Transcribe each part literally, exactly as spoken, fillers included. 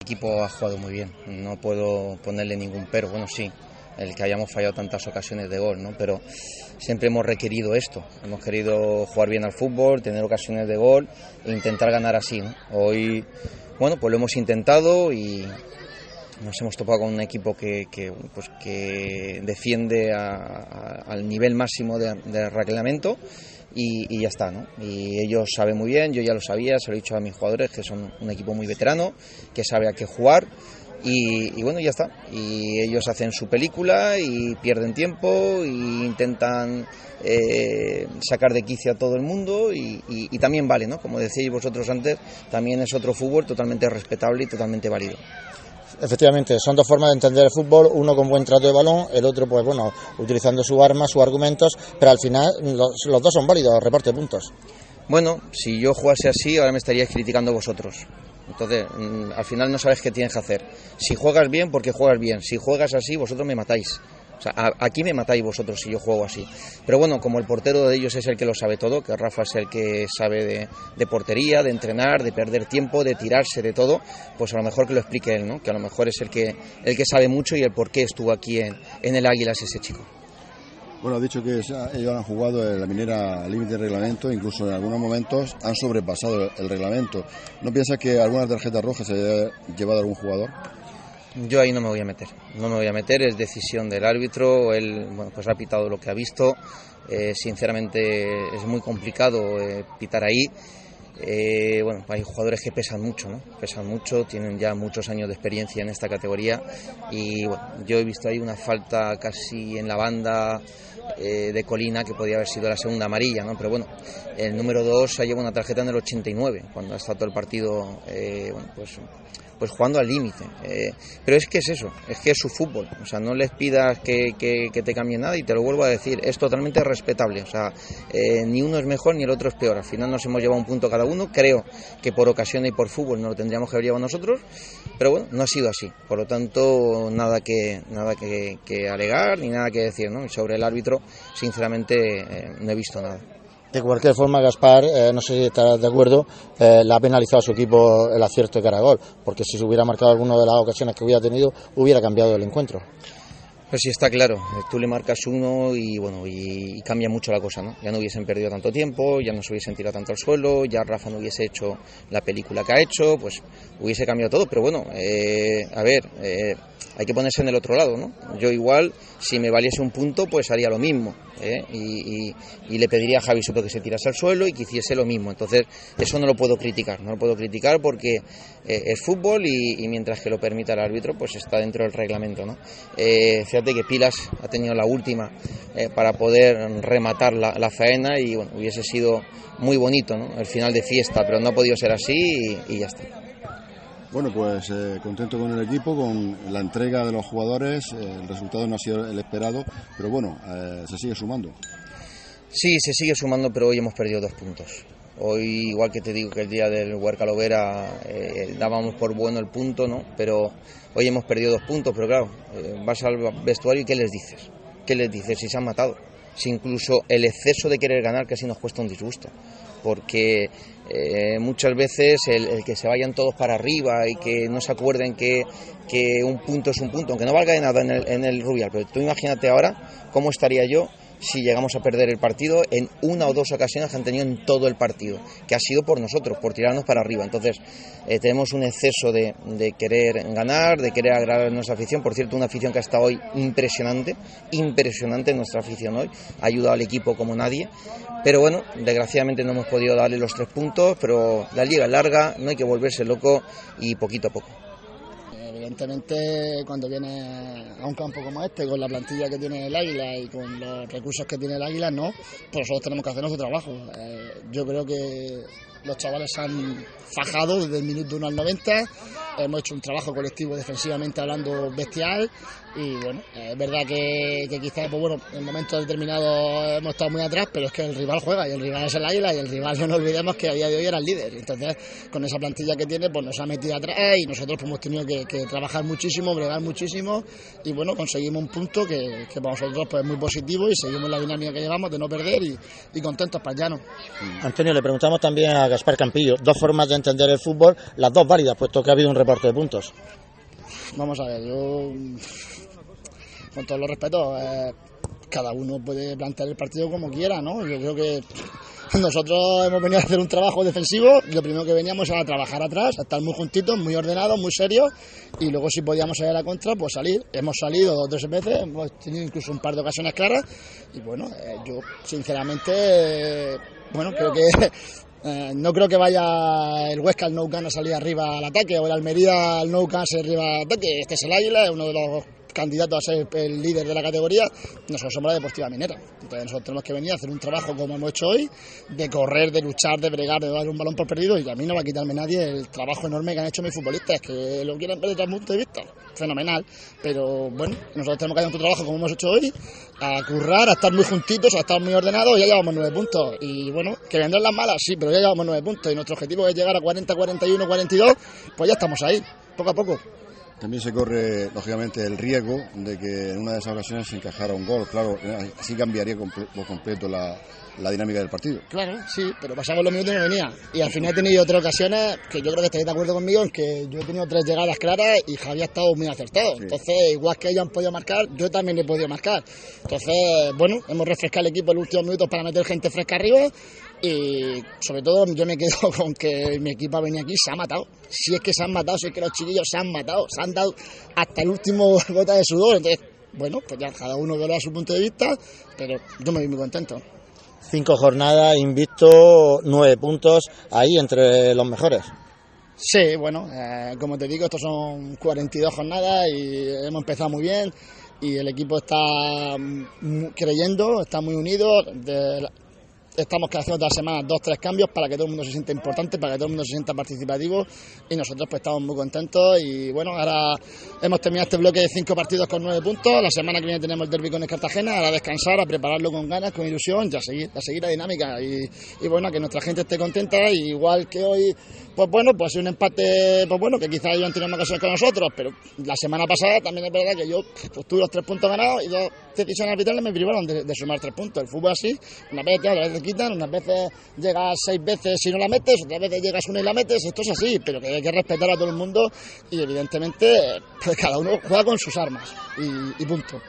El equipo ha jugado muy bien, no puedo ponerle ningún pero, bueno sí, el que hayamos fallado tantas ocasiones de gol, ¿no? Pero siempre hemos requerido esto, hemos querido jugar bien al fútbol, tener ocasiones de gol e intentar ganar así, ¿no? Hoy, bueno, pues lo hemos intentado y nos hemos topado con un equipo que, que, pues que defiende a, a, al nivel máximo de, de reglamento. Y, y ya está, ¿no? Y ellos saben muy bien, yo ya lo sabía, se lo he dicho a mis jugadores, que son un equipo muy veterano, que sabe a qué jugar, y, y bueno, ya está. Y ellos hacen su película y pierden tiempo e intentan eh, sacar de quicio a todo el mundo y, y, y también vale, ¿no? Como decíais vosotros antes, también es otro fútbol totalmente respetable y totalmente válido. Efectivamente, son dos formas de entender el fútbol, uno con buen trato de balón, el otro, pues bueno, utilizando sus armas, sus argumentos, pero al final los, los dos son válidos, reparte de puntos. Bueno, si yo jugase así, ahora me estaríais criticando vosotros. Entonces, mmm, al final no sabes qué tienes que hacer. Si juegas bien, porque juegas bien. Si juegas así, vosotros me matáis. O sea, a, aquí me matáis vosotros si yo juego así. Pero bueno, como el portero de ellos es el que lo sabe todo, que Rafa es el que sabe de, de portería, de entrenar, de perder tiempo, de tirarse, de todo, pues a lo mejor que lo explique él, ¿no? Que a lo mejor es el que el que sabe mucho y el por qué estuvo aquí en, en el Águilas ese chico. Bueno, ha dicho que ellos han jugado en la Minera al límite de reglamento, incluso en algunos momentos han sobrepasado el reglamento. ¿No piensas que algunas tarjetas rojas se haya llevado a algún jugador? Yo ahí no me voy a meter, no me voy a meter, es decisión del árbitro, él bueno, pues ha pitado lo que ha visto, eh, sinceramente es muy complicado eh, pitar ahí, eh, bueno, hay jugadores que pesan mucho, ¿no? Pesan mucho, tienen ya muchos años de experiencia en esta categoría y bueno, yo he visto ahí una falta casi en la banda eh, de Colina que podía haber sido la segunda amarilla, ¿no? Pero bueno, el número dos se lleva una tarjeta en el ochenta y nueve, cuando ha estado todo el partido, eh, bueno, pues... pues jugando al límite, eh, pero es que es eso, es que es su fútbol, o sea, no les pidas que, que, que te cambie nada y te lo vuelvo a decir, es totalmente respetable, o sea, eh, ni uno es mejor ni el otro es peor, al final nos hemos llevado un punto cada uno, creo que por ocasión y por fútbol no lo tendríamos que haber llevado nosotros, pero bueno, no ha sido así, por lo tanto, nada que nada que, que alegar ni nada que decir, ¿no? Y sobre el árbitro, sinceramente, eh, no he visto nada. De cualquier forma, Gaspar, eh, no sé si estarás de acuerdo, eh, le ha penalizado a su equipo el acierto de Caragol, porque si se hubiera marcado alguna de las ocasiones que hubiera tenido, hubiera cambiado el encuentro. Pues sí, está claro, tú le marcas uno y bueno y, y cambia mucho la cosa, ¿no? Ya no hubiesen perdido tanto tiempo, ya no se hubiesen tirado tanto al suelo, ya Rafa no hubiese hecho la película que ha hecho, pues hubiese cambiado todo, pero bueno, eh, a ver, eh, hay que ponerse en el otro lado, ¿no? Yo igual, si me valiese un punto, pues haría lo mismo, ¿eh? y, y, y le pediría a Javi Soto que se tirase al suelo y que hiciese lo mismo, entonces eso no lo puedo criticar, no lo puedo criticar porque eh, es fútbol y, y mientras que lo permita el árbitro, pues está dentro del reglamento, ¿no? Eh, fíjate que Pilas ha tenido la última eh, para poder rematar la, la faena y bueno, hubiese sido muy bonito, ¿no? El final de fiesta, pero no ha podido ser así y, y ya está. Bueno, pues eh, contento con el equipo, con la entrega de los jugadores, eh, el resultado no ha sido el esperado, pero bueno, eh, se sigue sumando. Sí, se sigue sumando, pero hoy hemos perdido dos puntos. Hoy, igual que te digo que el día del Huerca Lovera eh, dábamos por bueno el punto, ¿no? Pero hoy hemos perdido dos puntos, pero claro, eh, vas al vestuario y ¿qué les dices? ¿Qué les dices si se han matado? Si incluso el exceso de querer ganar casi nos cuesta un disgusto, porque eh, muchas veces el, el que se vayan todos para arriba y que no se acuerden que, que un punto es un punto, aunque no valga de nada en el, en el Rubial, pero tú imagínate ahora cómo estaría yo si llegamos a perder el partido en una o dos ocasiones que han tenido en todo el partido, que ha sido por nosotros, por tirarnos para arriba. Entonces eh, tenemos un exceso de, de querer ganar, de querer agradar a nuestra afición. Por cierto, una afición que ha estado hoy impresionante, impresionante nuestra afición hoy, ha ayudado al equipo como nadie, pero bueno, desgraciadamente no hemos podido darle los tres puntos, pero la liga es larga, no hay que volverse loco y poquito a poco. Evidentemente, cuando viene a un campo como este, con la plantilla que tiene el Águila y con los recursos que tiene el Águila, no, pues nosotros tenemos que hacer nuestro trabajo. Eh, yo creo que los chavales han fajado desde el minuto uno al noventa, hemos hecho un trabajo colectivo defensivamente hablando bestial y bueno, es verdad que, que quizás pues bueno, en momentos determinados hemos estado muy atrás, pero es que el rival juega y el rival es el Águila y el rival no nos olvidemos que a día de hoy era el líder, entonces con esa plantilla que tiene pues nos ha metido atrás y nosotros pues, hemos tenido que, que trabajar muchísimo, bregar muchísimo y bueno, conseguimos un punto que, que para nosotros pues, es muy positivo y seguimos la dinámica que llevamos de no perder y, y contentos para el llano. Antonio, le preguntamos también a Gaspar Campillo, dos formas de entender el fútbol, las dos válidas, puesto que ha habido un reparto de puntos? Vamos a ver, yo, con todos los respetos, eh, cada uno puede plantear el partido como quiera, ¿no? Yo creo que nosotros hemos venido a hacer un trabajo defensivo y lo primero que veníamos era a trabajar atrás, a estar muy juntitos, muy ordenados, muy serios, y luego si podíamos salir a la contra, pues salir. Hemos salido dos o tres veces, hemos tenido incluso un par de ocasiones claras, y bueno, eh, yo sinceramente, eh, bueno, creo que eh, no creo que vaya el Huesca al Nou Camp a salir arriba al ataque, o el Almería al Nou Camp a salir arriba al ataque. Este es el Águila, es uno de los candidato a ser el líder de la categoría. Nosotros somos la Deportiva Minera, entonces nosotros tenemos que venir a hacer un trabajo como hemos hecho hoy, de correr, de luchar, de bregar, de dar un balón por perdido, y a mí no va a quitarme nadie el trabajo enorme que han hecho mis futbolistas, que lo quieren ver desde el punto de vista, fenomenal, pero bueno, nosotros tenemos que hacer nuestro trabajo como hemos hecho hoy, a currar, a estar muy juntitos, a estar muy ordenados, y ya llevamos nueve puntos, y bueno, que vendrán las malas, sí, pero ya llevamos nueve puntos, y nuestro objetivo es llegar a cuarenta, cuarenta y uno, cuarenta y dos, pues ya estamos ahí, poco a poco. También se corre, lógicamente, el riesgo de que en una de esas ocasiones se encajara un gol. Claro, así cambiaría comple- por completo la, la dinámica del partido. Claro, sí, pero pasamos los minutos y no venía. Y al final he tenido otras ocasiones que yo creo que estaréis de acuerdo conmigo en que yo he tenido tres llegadas claras y Javi ha estado muy acertado. Sí. Entonces, igual que ellos han podido marcar, yo también he podido marcar. Entonces, bueno, hemos refrescado el equipo en los últimos minutos para meter gente fresca arriba. Y sobre todo yo me quedo con que mi equipo ha venido aquí, se ha matado. Si es que se han matado, si es que los chiquillos se han matado, se han dado hasta el último gota de sudor. Entonces, bueno, pues ya cada uno verá su punto de vista, pero yo me voy muy contento. Cinco jornadas, invicto, nueve puntos, ahí entre los mejores. Sí, bueno, eh, como te digo, estos son cuarenta y dos jornadas y hemos empezado muy bien y el equipo está creyendo, está muy unido. De la, Estamos haciendo todas las semanas dos, tres cambios para que todo el mundo se sienta importante, para que todo el mundo se sienta participativo, y nosotros pues estamos muy contentos. Y bueno, ahora hemos terminado este bloque de cinco partidos con nueve puntos. La semana que viene tenemos el derbi con el Cartagena, ahora a descansar, a prepararlo con ganas, con ilusión, y a seguir, a seguir la dinámica. Y, y bueno, que nuestra gente esté contenta, y igual que hoy, pues bueno, pues un empate, pues bueno, que quizás ellos han tenido más ocasiones con nosotros, pero la semana pasada también es verdad que yo pues, tuve los tres puntos ganados y dos decisiones arbitrales me privaron de, de sumar tres puntos. El fútbol así, una vez te otra vez te quitan, unas veces llegas seis veces y no la metes, otras veces llegas una y la metes, esto es así, pero que hay que respetar a todo el mundo y evidentemente pues cada uno juega con sus armas y, y punto.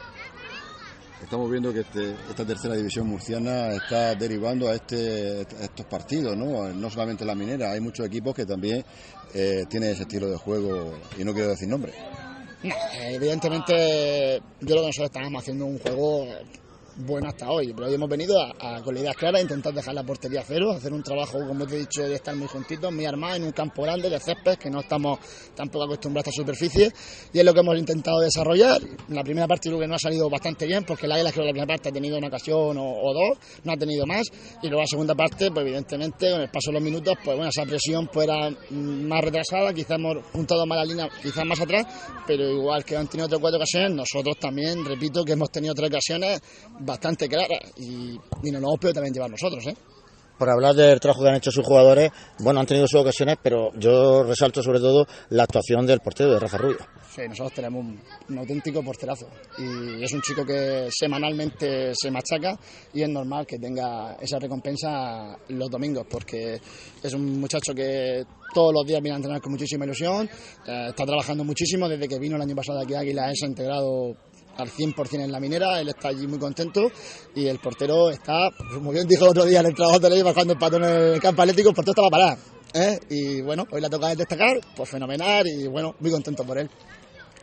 Estamos viendo que este, esta tercera división murciana está derivando a, este, a estos partidos, ¿no? No solamente la Minera, hay muchos equipos que también eh, tienen ese estilo de juego, y no quiero decir nombres. No, evidentemente yo creo que nosotros estábamos haciendo un juego bueno hasta hoy, pero hoy hemos venido a, a, con la idea clara, a intentar dejar la portería a cero, hacer un trabajo, como te he dicho, de estar muy juntitos, muy armados, en un campo grande de césped, que no estamos tampoco acostumbrados a esta superficie, y es lo que hemos intentado desarrollar. La primera parte creo que no ha salido bastante bien, porque el Águila creo que la primera parte ha tenido una ocasión o, o dos, no ha tenido más, y luego la segunda parte, pues evidentemente, con el paso de los minutos, pues bueno, esa presión pues era más retrasada, quizás hemos juntado más la línea, quizás más atrás, pero igual que han tenido tres o cuatro ocasiones, nosotros también, repito, que hemos tenido tres ocasiones bastante clara y, y no nos hemos podido también llevar nosotros, ¿eh? Por hablar del trabajo que han hecho sus jugadores, bueno, han tenido sus ocasiones, pero yo resalto sobre todo la actuación del portero, de Rafa Rubio. Sí, nosotros tenemos un, un auténtico porterazo y es un chico que semanalmente se machaca y es normal que tenga esa recompensa los domingos, porque es un muchacho que todos los días viene a entrenar con muchísima ilusión, eh, está trabajando muchísimo desde que vino el año pasado aquí a Águila, es integrado al cien por ciento en la Minera, él está allí muy contento y el portero está, como bien dijo el otro día en el trabajo de ley, bajando el patón en el campo atlético, el portero estaba parado, ¿eh? Y bueno, hoy la toca destacar, pues fenomenal y bueno, muy contento por él.